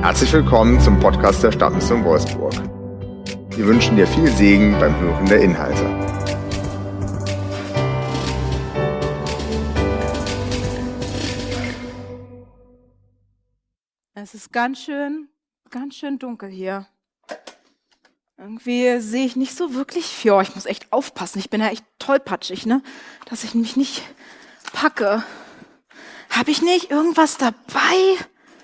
Herzlich willkommen zum Podcast der Stadtmission Wolfsburg. Wir wünschen dir viel Segen beim Hören der Inhalte. Es ist ganz schön dunkel hier. Irgendwie sehe ich nicht so wirklich viel. Oh, ich muss echt aufpassen. Ich bin ja echt tollpatschig, ne? Dass ich mich nicht packe. Habe ich nicht irgendwas dabei?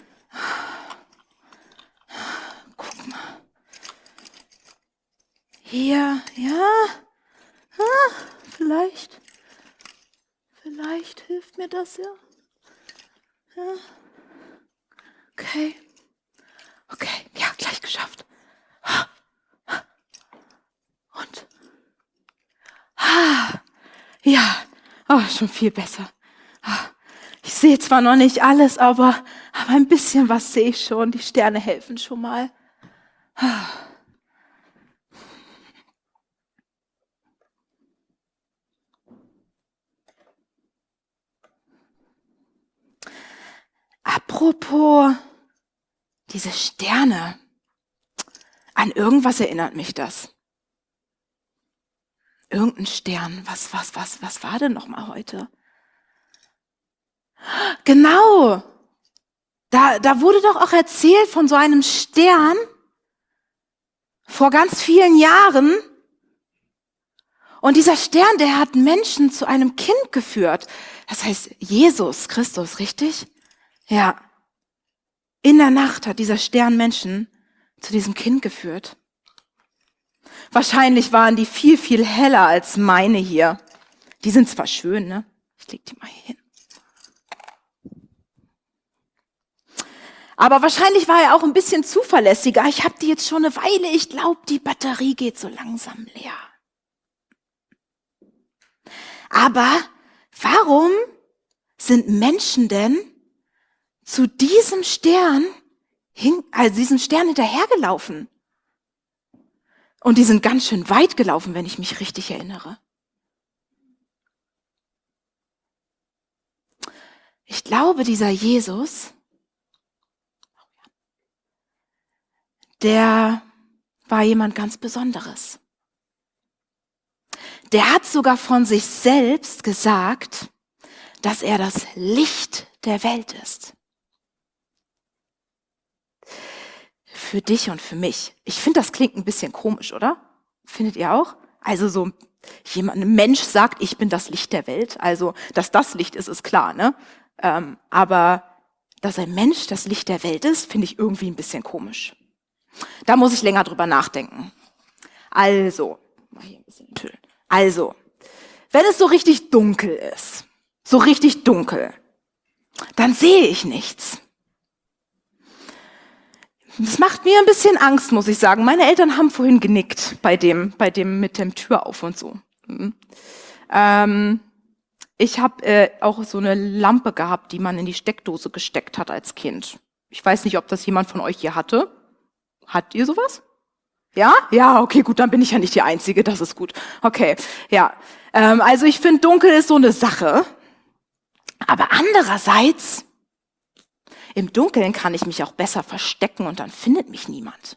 Guck mal. Hier, ja. Vielleicht hilft mir das ja. Ja. Okay, ja, gleich geschafft. Und? Ja, schon viel besser. Ich sehe zwar noch nicht alles, aber ein bisschen was sehe ich schon. Die Sterne helfen schon mal. Apropos diese Sterne. An irgendwas erinnert mich das. Irgendein Stern. Was war denn noch mal heute? Genau. Da wurde doch auch erzählt von so einem Stern vor ganz vielen Jahren. Und dieser Stern, der hat Menschen zu einem Kind geführt. Das heißt Jesus Christus, richtig? Ja. In der Nacht hat dieser Stern Menschen zu diesem Kind geführt. Wahrscheinlich waren die viel, viel heller als meine hier. Die sind zwar schön, ne? Ich leg die mal hier hin. Aber wahrscheinlich war er auch ein bisschen zuverlässiger. Ich habe die jetzt schon eine Weile. Ich glaube, die Batterie geht so langsam leer. Aber warum sind Menschen denn zu diesem Stern hinterhergelaufen? Und die sind ganz schön weit gelaufen, wenn ich mich richtig erinnere. Ich glaube, dieser Jesus, der war jemand ganz Besonderes. Der hat sogar von sich selbst gesagt, dass er das Licht der Welt ist. Für dich und für mich. Ich finde, das klingt ein bisschen komisch, oder? Findet ihr auch? Also so ein Mensch sagt, ich bin das Licht der Welt. Also, dass das Licht ist, ist klar, ne? Aber dass ein Mensch das Licht der Welt ist, finde ich irgendwie ein bisschen komisch. Da muss ich länger drüber nachdenken. Also, mal hier ein bisschen enthüllen. Also, wenn es so richtig dunkel ist, dann sehe ich nichts. Das macht mir ein bisschen Angst, muss ich sagen. Meine Eltern haben vorhin genickt bei dem mit dem Tür auf und so. Ich habe auch so eine Lampe gehabt, die man in die Steckdose gesteckt hat als Kind. Ich weiß nicht, ob das jemand von euch hier hatte. Hat ihr sowas? Ja? Ja, okay, gut, dann bin ich ja nicht die Einzige, das ist gut. Okay, ja. Also ich finde, dunkel ist so eine Sache. Aber andererseits, im Dunkeln kann ich mich auch besser verstecken und dann findet mich niemand.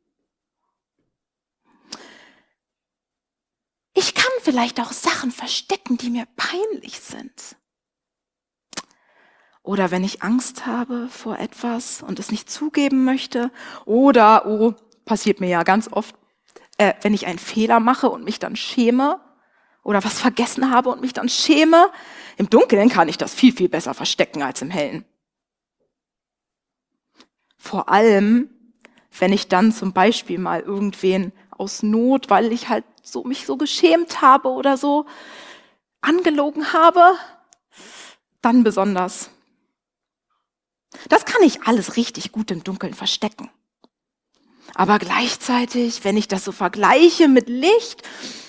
Ich kann vielleicht auch Sachen verstecken, die mir peinlich sind. Oder wenn ich Angst habe vor etwas und es nicht zugeben möchte. Oder, passiert mir ja ganz oft, wenn ich einen Fehler mache und mich dann schäme. Oder was vergessen habe und mich dann schäme. Im Dunkeln kann ich das viel, viel besser verstecken als im Hellen. Vor allem, wenn ich dann zum Beispiel mal irgendwen aus Not, weil ich halt mich so geschämt habe oder so, angelogen habe, dann besonders. Das kann ich alles richtig gut im Dunkeln verstecken. Aber gleichzeitig, wenn ich das so vergleiche mit Licht,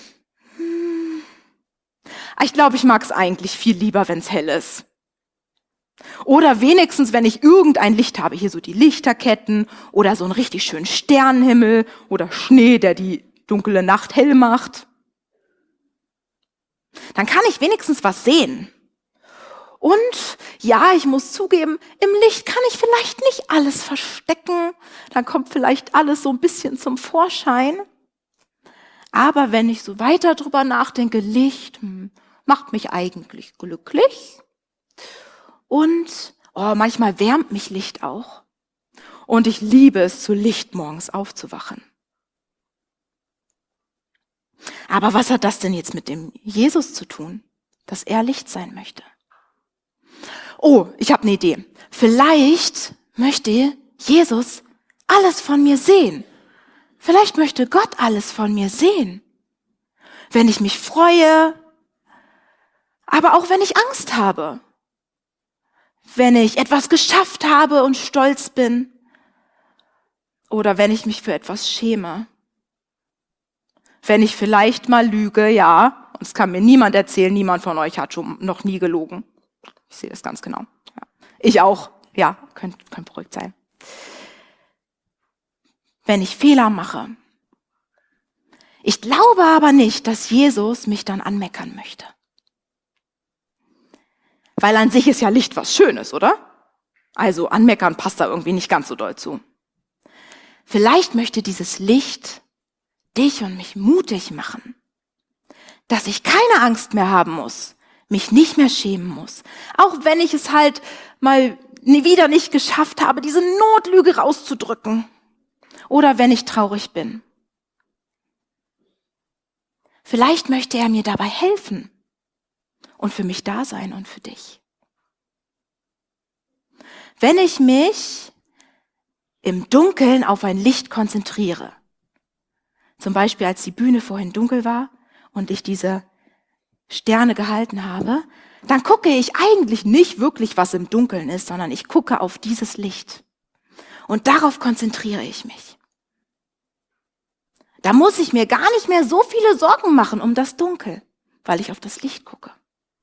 ich glaube, ich mag es eigentlich viel lieber, wenn es hell ist. Oder wenigstens, wenn ich irgendein Licht habe, hier so die Lichterketten oder so einen richtig schönen Sternenhimmel oder Schnee, der die dunkle Nacht hell macht. Dann kann ich wenigstens was sehen. Und Ja, ich muss zugeben, im Licht kann ich vielleicht nicht alles verstecken. Dann kommt vielleicht alles so ein bisschen zum Vorschein. Aber wenn ich so weiter drüber nachdenke, Licht macht mich eigentlich glücklich. Und manchmal wärmt mich Licht auch. Und ich liebe es, zu Licht morgens aufzuwachen. Aber was hat das denn jetzt mit dem Jesus zu tun, dass er Licht sein möchte? Oh, ich habe eine Idee. Vielleicht möchte Jesus alles von mir sehen. Vielleicht möchte Gott alles von mir sehen. Wenn ich mich freue, aber auch wenn ich Angst habe. Wenn ich etwas geschafft habe und stolz bin. Oder wenn ich mich für etwas schäme. Wenn ich vielleicht mal lüge, ja. Und es kann mir niemand erzählen, niemand von euch hat schon noch nie gelogen. Ich sehe das ganz genau. Ja. Ich auch. Ja, könnt beruhigt sein. Wenn ich Fehler mache. Ich glaube aber nicht, dass Jesus mich dann anmeckern möchte. Weil an sich ist ja Licht was Schönes, oder? Also anmeckern passt da irgendwie nicht ganz so doll zu. Vielleicht möchte dieses Licht dich und mich mutig machen, dass ich keine Angst mehr haben muss, mich nicht mehr schämen muss, auch wenn ich es halt mal wieder nicht geschafft habe, diese Notlüge rauszudrücken oder wenn ich traurig bin. Vielleicht möchte er mir dabei helfen und für mich da sein und für dich. Wenn ich mich im Dunkeln auf ein Licht konzentriere, zum Beispiel als die Bühne vorhin dunkel war und ich diese Sterne gehalten habe, dann gucke ich eigentlich nicht wirklich, was im Dunkeln ist, sondern ich gucke auf dieses Licht. Und darauf konzentriere ich mich. Da muss ich mir gar nicht mehr so viele Sorgen machen um das Dunkel, weil ich auf das Licht gucke.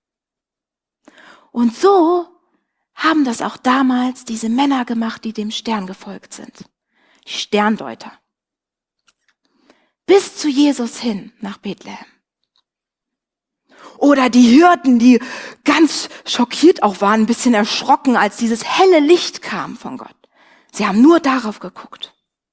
Und so haben das auch damals diese Männer gemacht, die dem Stern gefolgt sind. Die Sterndeuter. Bis zu Jesus hin nach Bethlehem. Oder die Hirten, die ganz schockiert auch waren, ein bisschen erschrocken, als dieses helle Licht kam von Gott. Sie haben nur darauf geguckt.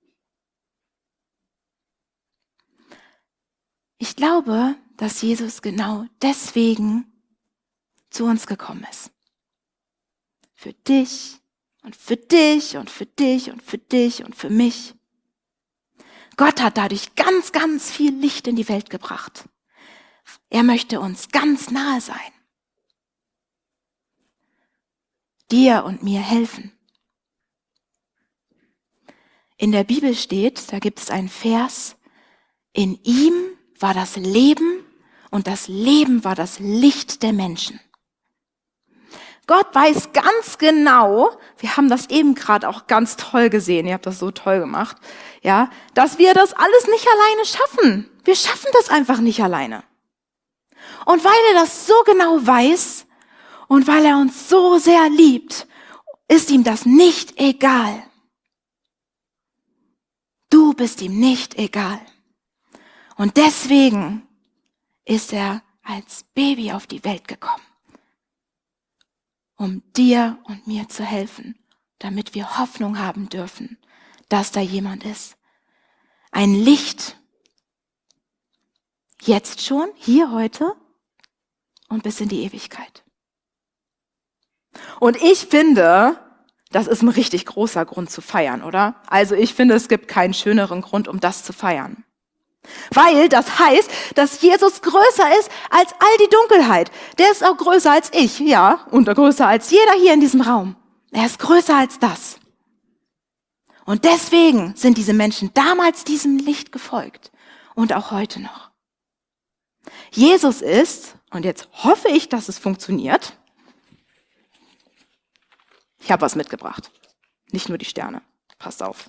Ich glaube, dass Jesus genau deswegen zu uns gekommen ist. Für dich und für dich und für dich und für dich und für mich. Gott hat dadurch ganz, ganz viel Licht in die Welt gebracht. Er möchte uns ganz nahe sein. Dir und mir helfen. In der Bibel steht, da gibt es einen Vers, in ihm war das Leben und das Leben war das Licht der Menschen. Gott weiß ganz genau, wir haben das eben gerade auch ganz toll gesehen, ihr habt das so toll gemacht, ja, dass wir das alles nicht alleine schaffen. Wir schaffen das einfach nicht alleine. Und weil er das so genau weiß und weil er uns so sehr liebt, ist ihm das nicht egal. Du bist ihm nicht egal. Und deswegen ist er als Baby auf die Welt gekommen, um dir und mir zu helfen, damit wir Hoffnung haben dürfen, dass da jemand ist. Ein Licht. Jetzt schon, hier heute und bis in die Ewigkeit. Und ich finde, das ist ein richtig großer Grund zu feiern, oder? Also ich finde, es gibt keinen schöneren Grund, um das zu feiern. Weil das heißt, dass Jesus größer ist als all die Dunkelheit. Der ist auch größer als ich, ja, und größer als jeder hier in diesem Raum. Er ist größer als das. Und deswegen sind diese Menschen damals diesem Licht gefolgt und auch heute noch. Jesus ist, und jetzt hoffe ich, dass es funktioniert. Ich habe was mitgebracht. Nicht nur die Sterne. Passt auf.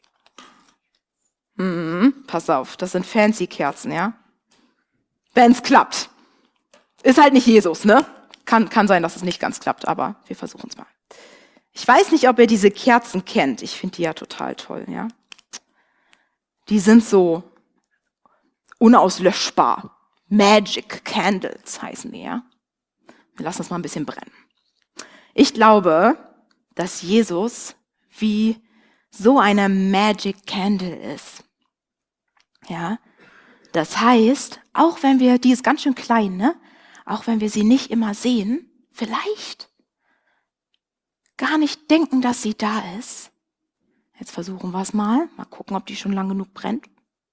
Pass auf, das sind fancy Kerzen, ja? Wenn's klappt. Ist halt nicht Jesus, ne? Kann sein, dass es nicht ganz klappt, aber wir versuchen es mal. Ich weiß nicht, ob ihr diese Kerzen kennt. Ich finde die ja total toll, ja? Die sind so unauslöschbar. Magic Candles heißen die, ja? Wir lassen das mal ein bisschen brennen. Ich glaube, dass Jesus wie so eine Magic Candle ist. Ja, das heißt, auch wenn wir, die ist ganz schön klein, ne? Auch wenn wir sie nicht immer sehen, vielleicht gar nicht denken, dass sie da ist. Jetzt versuchen wir es mal. Mal gucken, ob die schon lang genug brennt.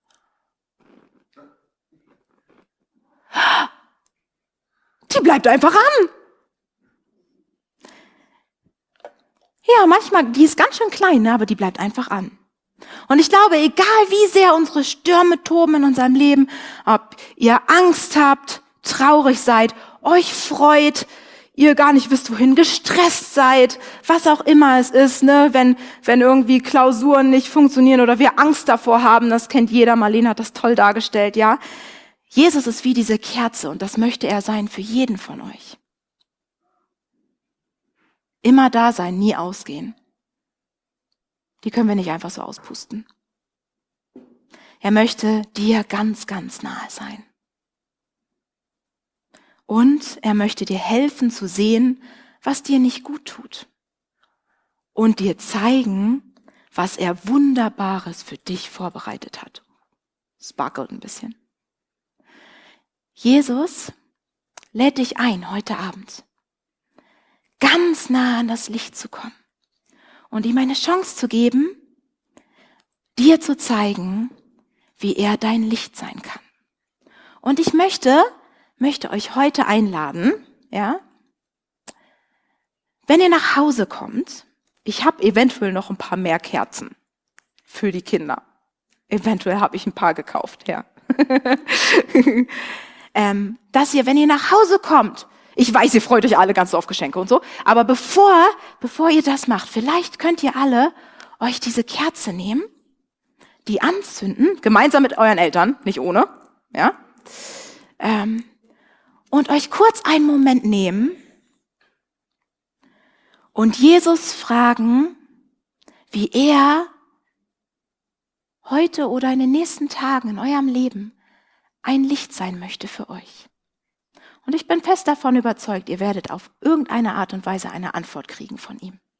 Die bleibt einfach an. Ja, manchmal, die ist ganz schön klein, ne, aber die bleibt einfach an. Und ich glaube, egal wie sehr unsere Stürme toben in unserem Leben, ob ihr Angst habt, traurig seid, euch freut, ihr gar nicht wisst, wohin, gestresst seid, was auch immer es ist, ne, wenn irgendwie Klausuren nicht funktionieren oder wir Angst davor haben, das kennt jeder, Marlene hat das toll dargestellt, ja. Jesus ist wie diese Kerze und das möchte er sein für jeden von euch. Immer da sein, nie ausgehen. Die können wir nicht einfach so auspusten. Er möchte dir ganz, ganz nahe sein. Und er möchte dir helfen zu sehen, was dir nicht gut tut. Und dir zeigen, was er Wunderbares für dich vorbereitet hat. Sparkelt ein bisschen. Jesus lädt dich ein, heute Abend ganz nah an das Licht zu kommen und ihm eine Chance zu geben, dir zu zeigen, wie er dein Licht sein kann. Und ich möchte euch heute einladen, ja, wenn ihr nach Hause kommt, ich habe eventuell noch ein paar mehr Kerzen für die Kinder. Eventuell habe ich ein paar gekauft, ja. Dass ihr, wenn ihr nach Hause kommt, ich weiß, ihr freut euch alle ganz so auf Geschenke und so, aber bevor ihr das macht, vielleicht könnt ihr alle euch diese Kerze nehmen, die anzünden, gemeinsam mit euren Eltern, nicht ohne, ja, und euch kurz einen Moment nehmen und Jesus fragen, wie er heute oder in den nächsten Tagen in eurem Leben ein Licht sein möchte für euch. Und ich bin fest davon überzeugt, ihr werdet auf irgendeine Art und Weise eine Antwort kriegen von ihm.